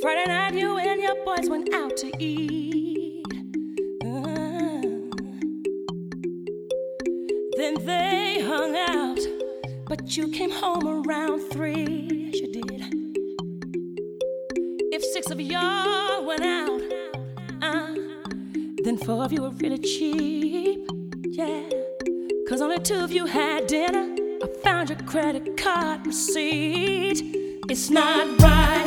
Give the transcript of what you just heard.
Friday night, you and your boys went out to eat. Then they hung out, but you came home around 3. Yes, you did. If 6 of y'all went out, then 4 of you were really cheap. Yeah, 'cause only 2 of you had dinner. I found your credit card receipt. It's not right.